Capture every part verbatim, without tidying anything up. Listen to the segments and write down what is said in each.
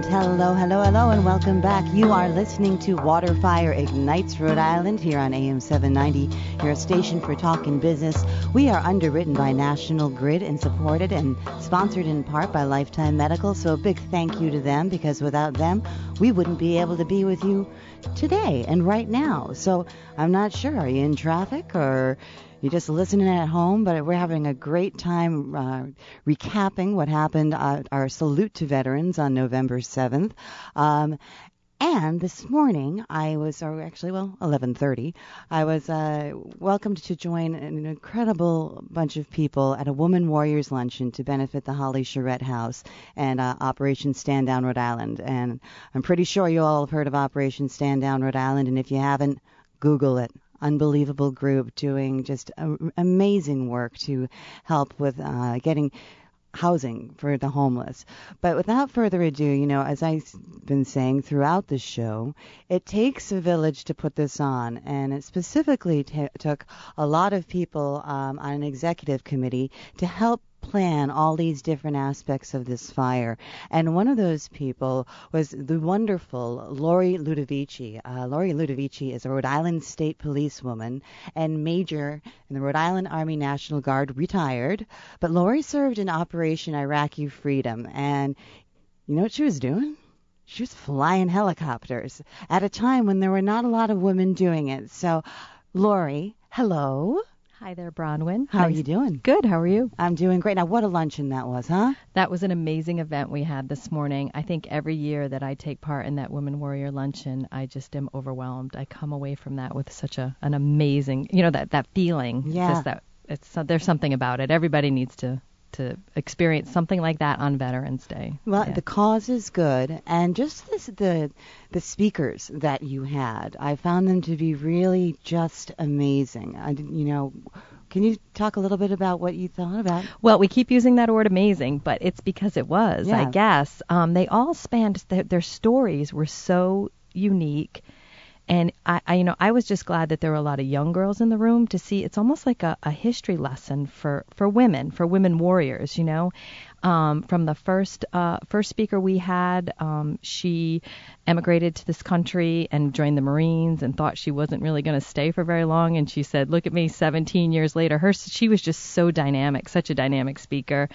And hello, hello, hello, and welcome back. You are listening to Waterfire Ignites Rhode Island here on A M seven ninety, your station for talking business. We are underwritten by National Grid and supported and sponsored in part by Lifetime Medical, so a big thank you to them, because without them, we wouldn't be able to be with you today and right now. So I'm not sure, are you in traffic or you're just listening at home? But we're having a great time uh, recapping what happened at our Salute to Veterans on November seventh. Um, and this morning, I was, or actually, well, eleven thirty, I was uh, welcomed to join an incredible bunch of people at a Woman Warriors Luncheon to benefit the Holly Charette House and uh, Operation Stand Down Rhode Island. And I'm pretty sure you all have heard of Operation Stand Down Rhode Island, and if you haven't, Google it. Unbelievable group doing just uh, amazing work to help with uh, getting housing for the homeless. But without further ado, you know, as I've been saying throughout the show, it takes a village to put this on, and it specifically t- took a lot of people um, on an executive committee to help plan all these different aspects of this fire. And one of those people was the wonderful Lori Ludovici. Uh, Lori Ludovici is a Rhode Island State Policewoman and Major in the Rhode Island Army National Guard, retired. But Lori served in Operation Iraqi Freedom. And you know what she was doing? She was flying helicopters at a time when there were not a lot of women doing it. So, Lori, hello. Hi there, Bronwyn. How nice. Are you doing? Good. How are you? I'm doing great. Now, what a luncheon that was, huh? That was an amazing event we had this morning. I think every year that I take part in that Women Warrior Luncheon, I just am overwhelmed. I come away from that with such a an amazing, you know, that, that feeling. Yeah. Just that it's there's something about it. Everybody needs to to experience something like that on Veterans Day. Well, yeah. The cause is good, and just this, the the speakers that you had, I found them to be really just amazing. I, you know, can you talk a little bit about what you thought about? Well, we keep using that word amazing, but it's because it was, yeah. I guess. Um, they all spanned, their, their stories were so unique. And I, I, you know, I was just glad that there were a lot of young girls in the room to see. It's almost like a, a history lesson for, for women, for women warriors. You know, um, from the first uh, first speaker we had, um, she emigrated to this country and joined the Marines and thought she wasn't really going to stay for very long. And she said, "Look at me, seventeen years later." Her, she was just so dynamic, such a dynamic speaker.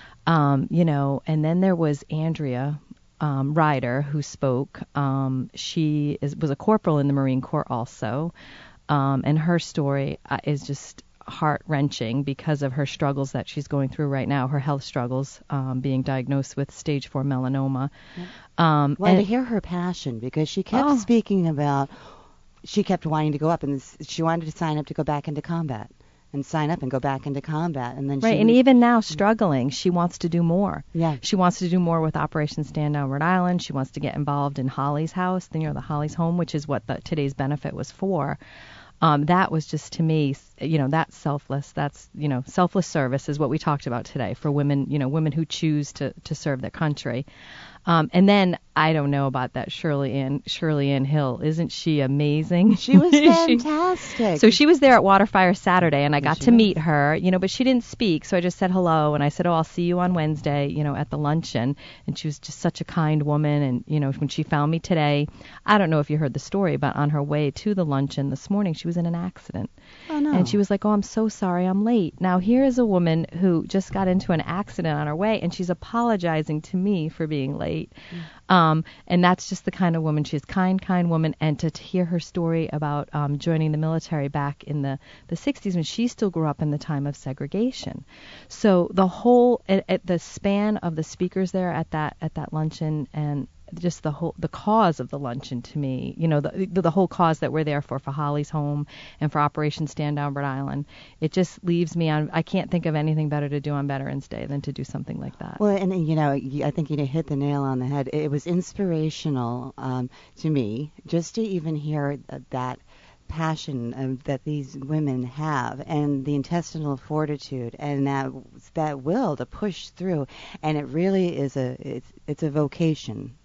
Um, you know, and then there was Andrea Um, Ryder, who spoke. Um, she is, was a corporal in the Marine Corps also, um, and her story uh, is just heart-wrenching because of her struggles that she's going through right now, her health struggles, um, being diagnosed with stage four melanoma. Yeah. Um, well, and, to hear her passion, because she kept oh. speaking about, she kept wanting to go up, and she wanted to sign up to go back into combat. And sign up and go back into combat, and then right, she and even now struggling, she wants to do more. Yeah, she wants to do more with Operation Stand Down Rhode Island. She wants to get involved in Holly's house, you know, the Holly's home, which is what the, today's benefit was for. Um, that was just, to me, you know, that's selfless. That's, you know, selfless service is what we talked about today for women, you know, women who choose to to serve their country. Um, and then I don't know about that Shirley Ann Shirley Ann Hill. Isn't she amazing? She was fantastic. she, so she was there at Waterfire Saturday, and I Yes, got to was. meet her, you know, but she didn't speak. So I just said hello, and I said, oh, I'll see you on Wednesday, you know, at the luncheon. And she was just such a kind woman. And, you know, when she found me today, I don't know if you heard the story, but on her way to the luncheon this morning, she was in an accident. Oh, no. And she was like, oh, I'm so sorry, I'm late. Now, here is a woman who just got into an accident on her way, and she's apologizing to me for being late. Mm. Um, and that's just the kind of woman. She's a kind, kind woman. And to, to hear her story about um, joining the military back in the, the sixties, when she still grew up in the time of segregation. So the whole, at, at the span of the speakers there at that at that luncheon, and just the whole, the cause of the luncheon to me, you know, the the, the whole cause that we're there for, for Holly's home and for Operation Stand Down Rhode Island, it just leaves me on, I can't think of anything better to do on Veterans Day than to do something like that. Well, and, you know, I think you hit the nail on the head. It was inspirational um, to me just to even hear that passion uh, that these women have, and the intestinal fortitude, and that that will to push through. And it really is a, it's, it's a vocation.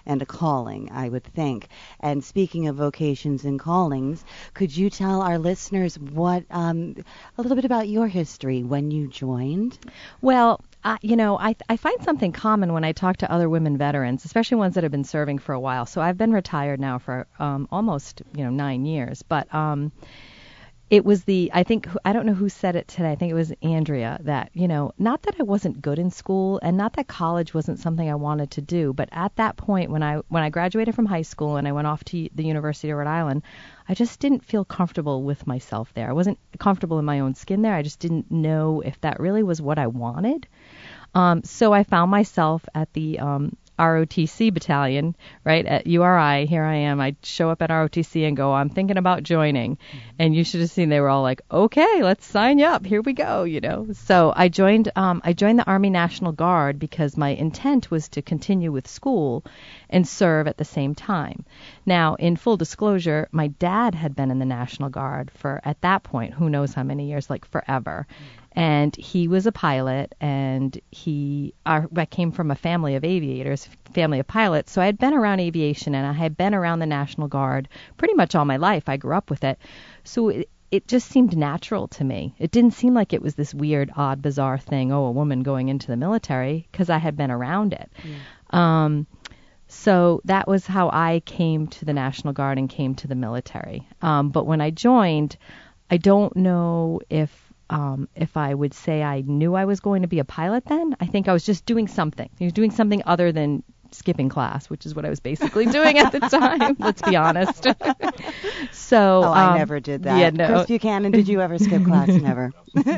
and a calling, I would think. And speaking of vocations and callings, could you tell our listeners what um, a little bit about your history when you joined? Well, Uh, you know, I I find something common when I talk to other women veterans, especially ones that have been serving for a while. So I've been retired now for um, almost, you know, nine years. But um, it was the, I think, I don't know who said it today. I think it was Andrea that, you know, not that I wasn't good in school and not that college wasn't something I wanted to do. But at that point, when I when I graduated from high school and I went off to the University of Rhode Island, I just didn't feel comfortable with myself there. I wasn't comfortable in my own skin there. I just didn't know if that really was what I wanted. Um, so I found myself at the um, R O T C battalion, right, at U R I. Here I am. I show up at R O T C and go, I'm thinking about joining. Mm-hmm. And you should have seen they were all like, okay, let's sign you up. Here we go, you know. So I joined um, I joined the Army National Guard because my intent was to continue with school and serve at the same time. Now, in full disclosure, my dad had been in the National Guard for, at that point, who knows how many years, like forever. Mm-hmm. And he was a pilot, and he, our, I came from a family of aviators, family of pilots, so I had been around aviation, and I had been around the National Guard pretty much all my life. I grew up with it. So it, it just seemed natural to me. It didn't seem like it was this weird, odd, bizarre thing, oh, a woman going into the military, because I had been around it. Yeah. Um, so that was how I came to the National Guard and came to the military. Um, but when I joined, I don't know if Um, if I would say I knew I was going to be a pilot then. I think I was just doing something. I was doing something other than skipping class, which is what I was basically doing at the time, let's be honest. so Oh, um, I never did that. Yeah, no. Chris Buchanan, did you ever skip class? Never.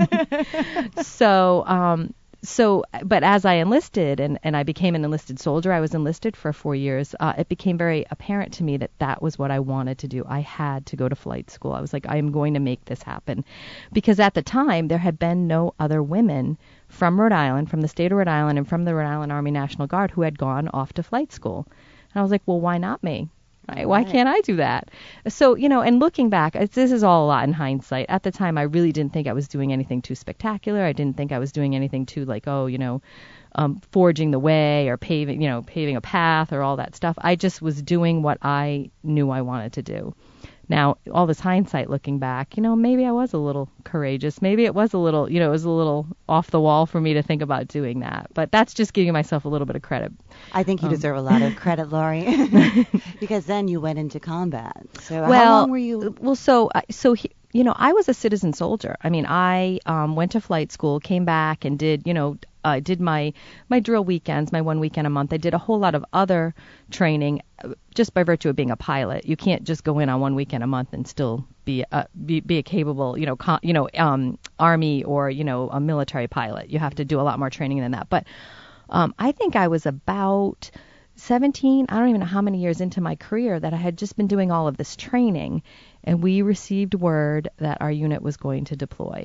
so, um, so, but as I enlisted and, and I became an enlisted soldier, I was enlisted for four years, uh, it became very apparent to me that that was what I wanted to do. I had to go to flight school. I was like, I am going to make this happen. Because at the time, there had been no other women from Rhode Island, from the state of Rhode Island and from the Rhode Island Army National Guard who had gone off to flight school. And I was like, well, why not me? Right? Why can't I do that? So, you know, and looking back, it's, this is all a lot in hindsight. At the time, I really didn't think I was doing anything too spectacular. I didn't think I was doing anything too like, oh, you know, um, forging the way or paving, you know, paving a path or all that stuff. I just was doing what I knew I wanted to do. Now, all this hindsight looking back, you know, maybe I was a little courageous. Maybe it was a little, you know, it was a little off the wall for me to think about doing that. But that's just giving myself a little bit of credit. I think you um, deserve a lot of credit, Laurie, because then you went into combat. So well, how long were you? Well, so, so he, you know, I was a citizen soldier. I mean, I um, went to flight school, came back and did, you know, I uh, did my, my drill weekends, my one weekend a month. I did a whole lot of other training just by virtue of being a pilot. You can't just go in on one weekend a month and still be a, be, be a capable, you know, con, you know, um, Army or, you know, a military pilot. You have to do a lot more training than that. But um, I think I was about seventeen, I don't even know how many years into my career that I had just been doing all of this training, and we received word that our unit was going to deploy.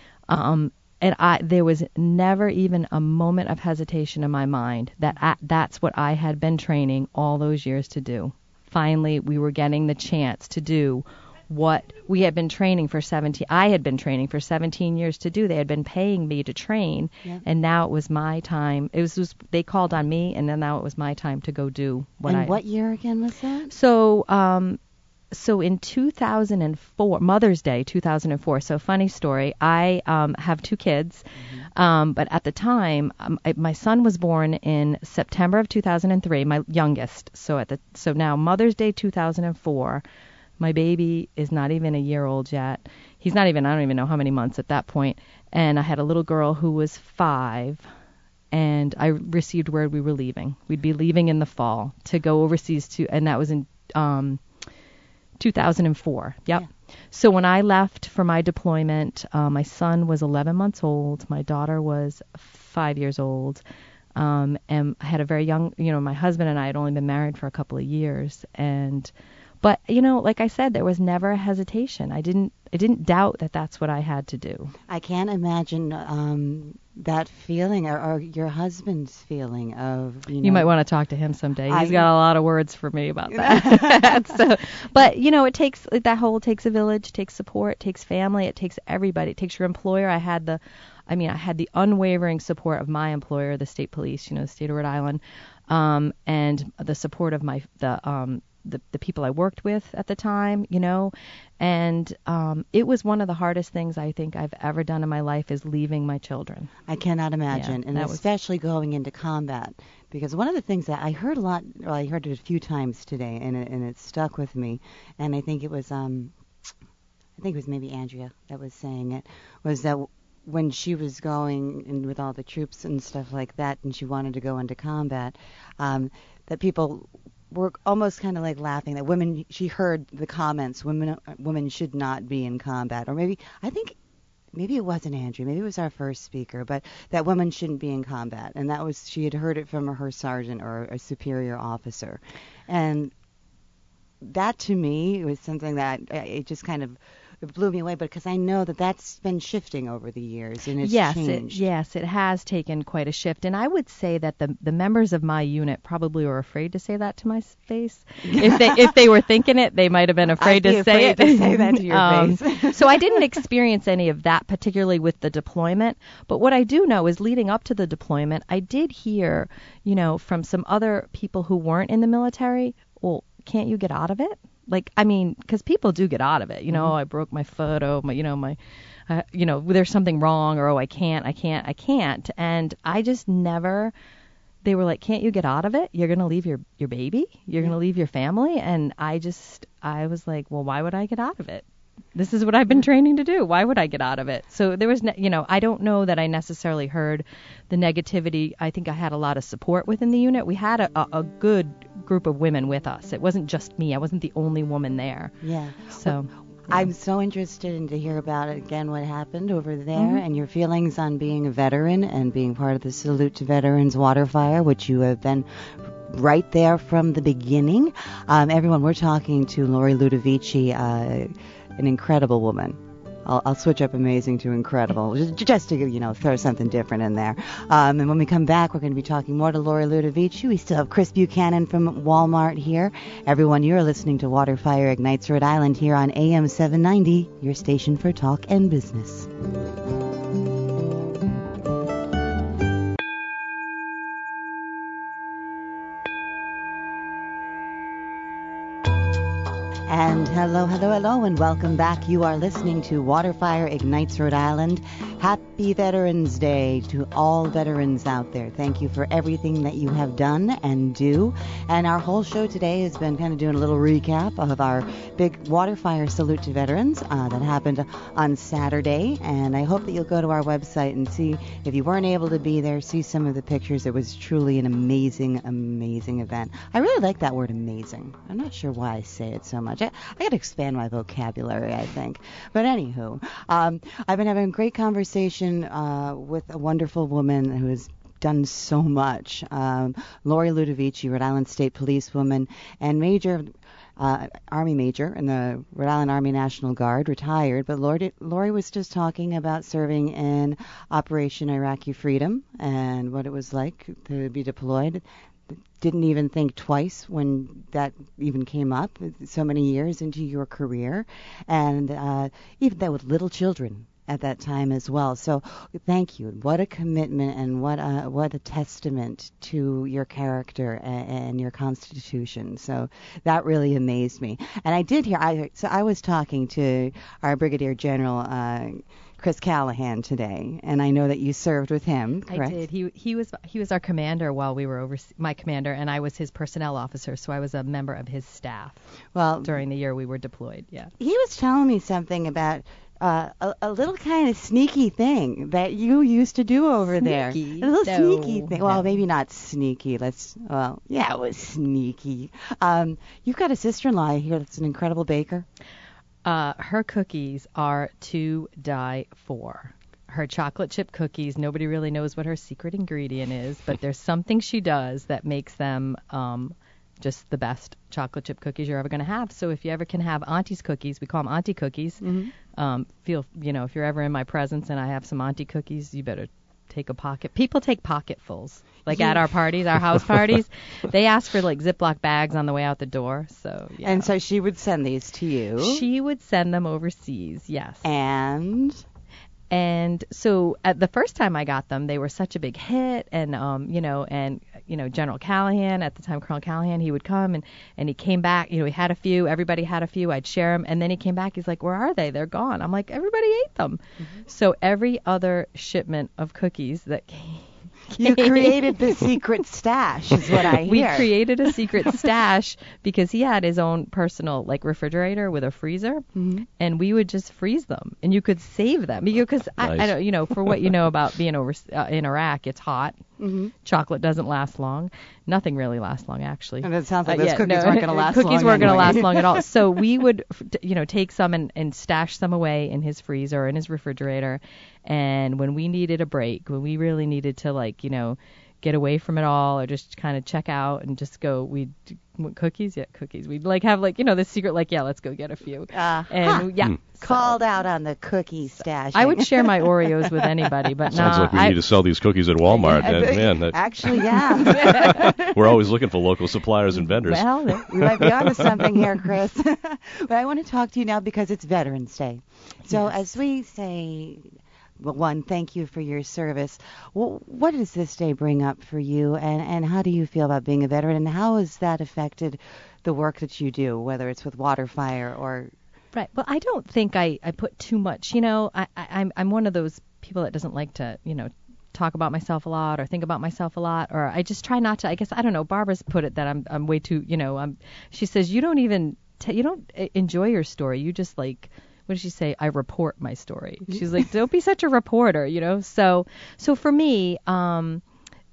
Um, And I, there was never even a moment of hesitation in my mind that I, that's what I had been training all those years to do. Finally, we were getting the chance to do what we had been training for seventeen. I had been training for seventeen years to do. They had been paying me to train, yeah. And now it was my time. It was, was they called on me, and then now it was my time to go do what and I. And what year again was that? So, um. So in two thousand four, Mother's Day, two thousand four. So funny story. I um, have two kids, mm-hmm. um, but at the time, um, I, my son was born in September of two thousand three, my youngest. So at the so now Mother's Day two thousand four, my baby is not even a year old yet. He's not even I don't even know how many months at that point. And I had a little girl who was five. And I received word we were leaving. We'd be leaving in the fall to go overseas to, and that was in. Um, two thousand four. Yep. Yeah. So when I left for my deployment, uh, my son was eleven months old. My daughter was five years old. Um, and I had a very young, you know, my husband and I had only been married for a couple of years. And, but, you know, like I said, there was never a hesitation. I didn't, I didn't doubt that that's what I had to do. I can't imagine um, that feeling or, or your husband's feeling of, you know. You might want to talk to him someday. He's I, got a lot of words for me about that. so, but, you know, it takes, that whole takes a village, takes support, takes family, it takes everybody. It takes your employer. I had the, I mean, I had the unwavering support of my employer, the state police, you know, the state of Rhode Island. um, and the support of my the um, the, the people I worked with at the time, you know, and um, it was one of the hardest things I think I've ever done in my life is leaving my children. I cannot imagine, Yeah, and that was- especially going into combat, because one of the things that I heard a lot, well, I heard it a few times today, and it, and it stuck with me, and I think it was, um, I think it was maybe Andrea that was saying it, was that when she was going in with all the troops and stuff like that, and she wanted to go into combat, um, that people were almost kind of like laughing that women. She heard the comments, women, women should not be in combat, or maybe I think. Maybe it wasn't Andrew, maybe it was our first speaker, but that women shouldn't be in combat. And that was, she had heard it from her sergeant or a superior officer. And that to me was something that uh, it just kind of it blew me away, but because I know that that's been shifting over the years and it's yes, changed. It, yes, it has taken quite a shift. And I would say that the the members of my unit probably were afraid to say that to my face. If they if they were thinking it, they might have been afraid I'd to be say afraid it. to say that to your um, face. So I didn't experience any of that, particularly with the deployment. But what I do know is leading up to the deployment, I did hear, you know, from some other people who weren't in the military, well, can't you get out of it? Like, I mean, because people do get out of it. You know, Mm-hmm. oh, I broke my foot. Oh, my, you know, my, uh, you know, there's something wrong. Or, oh, I can't, I can't, I can't. And I just never, they were like, can't you get out of it? You're going to leave your, your baby? You're going to leave your family? And I just, I was like, well, why would I get out of it? This is what I've been training to do. Why would I get out of it? So there was, ne- you know, I don't know that I necessarily heard the negativity. I think I had a lot of support within the unit. We had a, a, a good group of women with us. It wasn't just me. I wasn't the only woman there. Yeah. So yeah. I'm so interested in to hear about it again, what happened over there, Mm-hmm. and your feelings on being a veteran and being part of the Salute to Veterans Water Fire, which you have been right there from the beginning. Um, everyone, we're talking to Lori Ludovici, uh, an incredible woman. I'll, I'll switch up amazing to incredible, just, just to, you know, throw something different in there. Um, and when we come back, we're going to be talking more to Lori Ludovici. We still have Chris Buchanan from Walmart here. Everyone, you're listening to Water Fire Ignites Rhode Island here on A M seven ninety, your station for talk and business. And hello, hello, hello, and welcome back. You are listening to Waterfire Ignites Rhode Island. Happy Veterans Day to all veterans out there. Thank you for everything that you have done and do. And our whole show today has been kind of doing a little recap of our big Waterfire Salute to Veterans uh, that happened on Saturday. And I hope that you'll go to our website and see, if you weren't able to be there, see some of the pictures. It was truly an amazing, amazing event. I really like that word, amazing. I'm not sure why I say it so much. I, I got to expand my vocabulary, I think. But anywho, um, I've been having a great conversation uh, with a wonderful woman who has done so much. Um, Lori Ludovici, Rhode Island State Policewoman and Major, uh, Army Major in the Rhode Island Army National Guard, retired. But Lori, Lori was just talking about serving in Operation Iraqi Freedom and what it was like to be deployed. Didn't even think twice when that even came up so many years into your career. And uh, even that with little children at that time as well. So thank you. What a commitment and what a, what a testament to your character and, and your constitution. So that really amazed me. And I did hear, I, so I was talking to our Brigadier General uh, Chris Callahan today, and I know that you served with him, correct? I did. He he was he was our commander while we were over my commander, and I was his personnel officer, so I was a member of his staff. Well, during the year we were deployed. Yeah. He was telling me something about uh, a, a little kind of sneaky thing that you used to do over there. Sneaky? A little No, sneaky thing. Well, no. maybe not sneaky. Let's. Well, yeah, it was sneaky. Um, you've got a sister-in-law here that's an incredible baker. Uh, her cookies are to die for. Her chocolate chip cookies, nobody really knows what her secret ingredient is, but there's something she does that makes them um, just the best chocolate chip cookies you're ever going to have. So if you ever can have Auntie's cookies, we call them Auntie cookies. Mm-hmm. Um, feel, you know, if you're ever in my presence and I have some Auntie cookies, you better take a pocket. People take pocketfuls. Like Yeah. at our parties, our house parties, they ask for like Ziploc bags on the way out the door. So yeah. And so she would send these to you. She would send them overseas, yes. And And so at the first time I got them, they were such a big hit, and um, you know, and you know, General Callahan at the time, Colonel Callahan, he would come and and he came back. You know, he had a few. Everybody had a few. I'd share them, and then he came back. He's like, "Where are they? They're gone." I'm like, "Everybody ate them." Mm-hmm. So every other shipment of cookies that came. You created the secret stash, is what I hear. We created a secret stash because he had his own personal like refrigerator with a freezer, mm-hmm. and we would just freeze them, and you could save them because nice. I, I don't, you know, for what you know about being over uh, in Iraq, it's hot. Mm-hmm. Chocolate doesn't last long. Nothing really lasts long, actually. And it sounds like uh, those yeah, cookies no, weren't going to last cookies long. Cookies weren't anyway. going to last long at all. So we would, you know, take some and, and stash some away in his freezer or in his refrigerator. And when we needed a break, when we really needed to, like, you know, get away from it all or just kind of check out and just go, we'd cookies, yeah, cookies. We'd like have like, you know, the secret, like, yeah, let's go get a few. Uh, and huh. yeah. Hmm. So. Called out on the cookie stash. I would share my Oreos with anybody, but Sounds nah, like we I, need to sell these cookies at Walmart. I, and, man, that, actually, yeah. We're always looking for local suppliers and vendors. Well, we might be onto something here, Chris. But I want to talk to you now because it's Veterans Day. So yes. As we say, well, one, thank you for your service. Well, what does this day bring up for you, and, and how do you feel about being a veteran, and how has that affected the work that you do, whether it's with Waterfire or... Right. Well, I don't think I, I put too much. You know, I, I, I'm I'm one of those people that doesn't like to, you know, talk about myself a lot or think about myself a lot, or I just try not to. I guess I don't know. Barbara's put it that I'm I'm way too, you know. I'm. She says you don't even t- you don't enjoy your story. You just like. What does she say? I report my story. She's like, don't be such a reporter, you know. So so for me, um.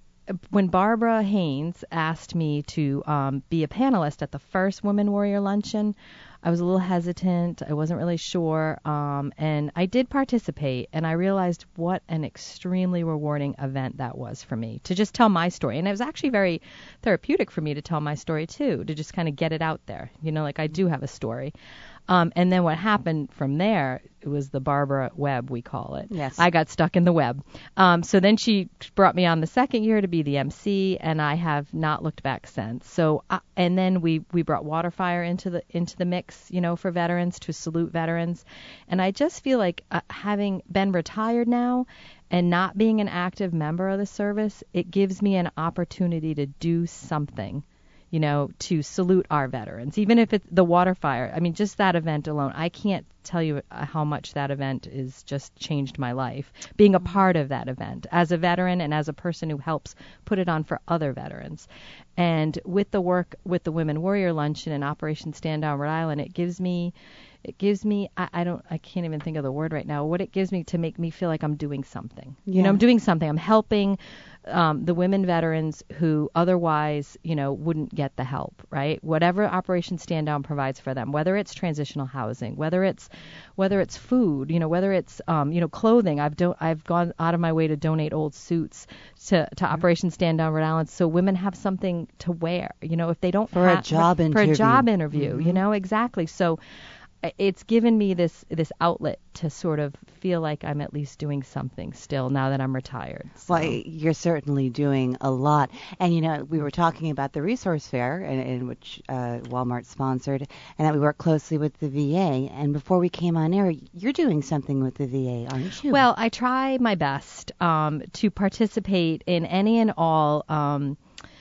when Barbara Haynes asked me to um, be a panelist at the first Women Warrior Luncheon, I was a little hesitant. I wasn't really sure. Um, and I did participate, and I realized what an extremely rewarding event that was for me to just tell my story. And it was actually very therapeutic for me to tell my story, too, to just kind of get it out there. You know, like I do have a story. Um, and then what happened from there, it was the Barbara web, we call it. Yes. I got stuck in the web. Um, so then she brought me on the second year to be the M C, and I have not looked back since. So, uh, and then we, we brought Waterfire into the into the mix, you know, for veterans, to salute veterans. And I just feel like uh, having been retired now and not being an active member of the service, it gives me an opportunity to do something, you know, to salute our veterans, even if it's the Waterfire. I mean, just that event alone, I can't tell you how much that event has just changed my life. Being a part of that event as a veteran and as a person who helps put it on for other veterans. And with the work with the Women Warrior Luncheon and Operation Stand Down Rhode Island, it gives me, it gives me, I, I don't, I can't even think of the word right now, what it gives me to make me feel like I'm doing something. Yeah. You know, I'm doing something. I'm helping um, the women veterans who otherwise, you know, wouldn't get the help, right? Whatever Operation Stand Down provides for them, whether it's transitional housing, whether it's, whether it's food, you know, whether it's, um, you know, clothing. I've do, I've gone out of my way to donate old suits to, to Operation Stand Down Rhode Island so women have something to wear, you know, if they don't for have, a job for, interview. for a job interview, mm-hmm. you know, exactly. So it's given me this this outlet to sort of feel like I'm at least doing something still now that I'm retired. So. Well, you're certainly doing a lot. And, you know, we were talking about the resource fair, in, in which uh, Walmart sponsored, and that we work closely with the V A. And before we came on air, you're doing something with the V A, aren't you? Well, I try my best um, to participate in any and all um,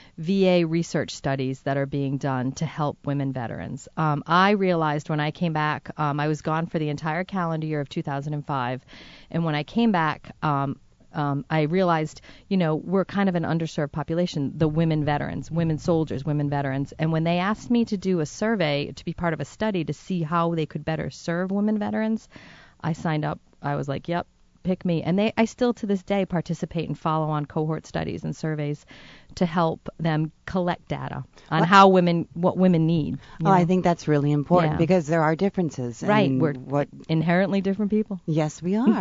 V A research studies that are being done to help women veterans. Um, I realized when I came back, um, I was gone for the entire calendar year of two thousand five, and when I came back, um, um, I realized, you know, we're kind of an underserved population, the women veterans, women soldiers, women veterans. And when they asked me to do a survey, to be part of a study to see how they could better serve women veterans, I signed up. I was like, yep, pick me. And they, I still to this day participate and follow on cohort studies and surveys to help them collect data on well, how women, what women need. Oh, know? I think that's really important yeah. because there are differences. Right. In We're what inherently different people. Yes, we are.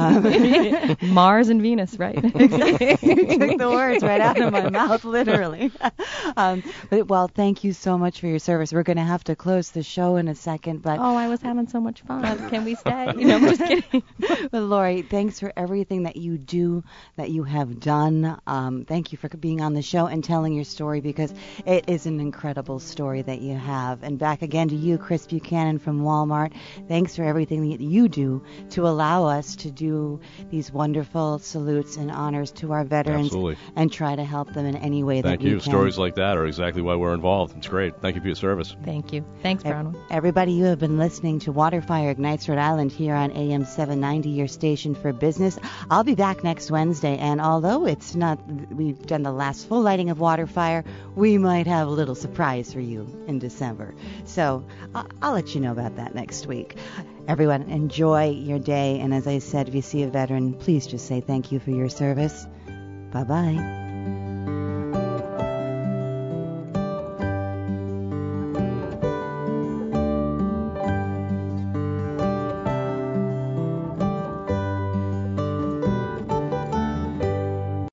um, Mars and Venus, right? Exactly. You took the words right out of my mouth, literally. um, but, well, thank you so much for your service. We're going to have to close the show in a second. But oh, I was having so much fun. Can we stay? You know, I'm just kidding. But, Lori, Thanks for everything that you do, that you have done. Um, thank you for being on the show and telling your story, because it is an incredible story that you have. And back again to you, Chris Buchanan from Walmart. Thanks for everything that you do to allow us to do these wonderful salutes and honors to our veterans. Absolutely. And try to help them in any way Thank that we you. can. Stories like that are exactly why we're involved. It's great. Thank you for your service. Thank you. Thanks, Brownwood. Everybody, you have been listening to Waterfire Ignites Rhode Island here on A M seven ninety, your station for business. I'll be back next Wednesday, and although it's not, we've done the last full lighting of Waterfire, we might have a little surprise for you in December. So I'll, I'll let you know about that next week. Everyone, enjoy your day, and as I said, if you see a veteran, please just say thank you for your service. Bye-bye.